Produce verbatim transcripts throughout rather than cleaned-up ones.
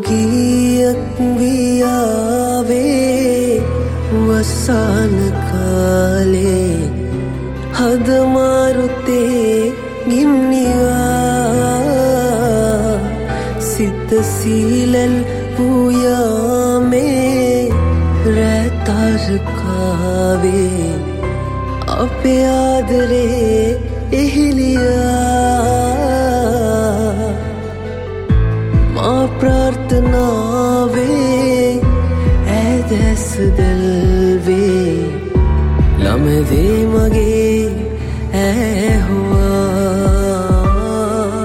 ගීයක් වියාවේ වසාන කාලේ හද මාරුතේ ගින්නිවා සිත සීලල් පුයාමේ රැතරකාවේ අපේ ආදරේ එහිලියා මා ප්‍රාර්ථනාවේ ඇදැස් දැල්වේ ළමවේ මගේ ඇහුවා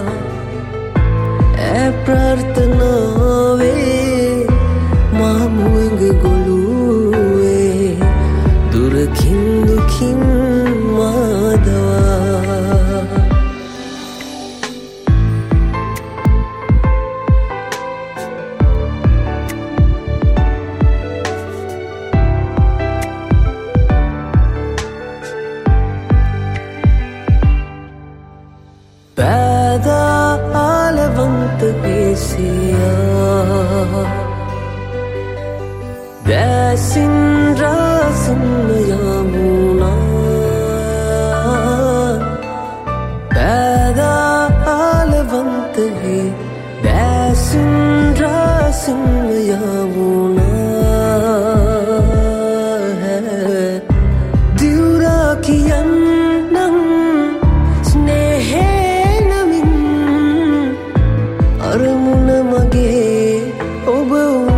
ඇ ප්‍රාර්ථනාවේ මා මුවඟ ගොළුවේ දුරකින් දුකින් මාදවා पैदालवंत पेसिया दैसिन रासिन यामुना पैदालवंत है दैसिन रासिन यामुना है दिवरा कियन අරමුණ මගේ ඔබ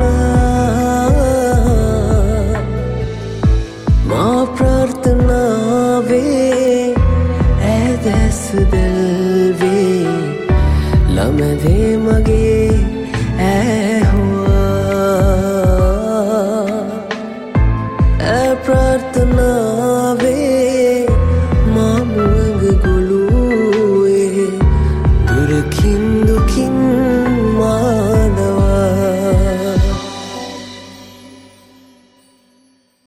වුණා මා ප්‍රාර්ථනාවේ ඇදැස් දැල්වේ ළමවේ මගේ ඇ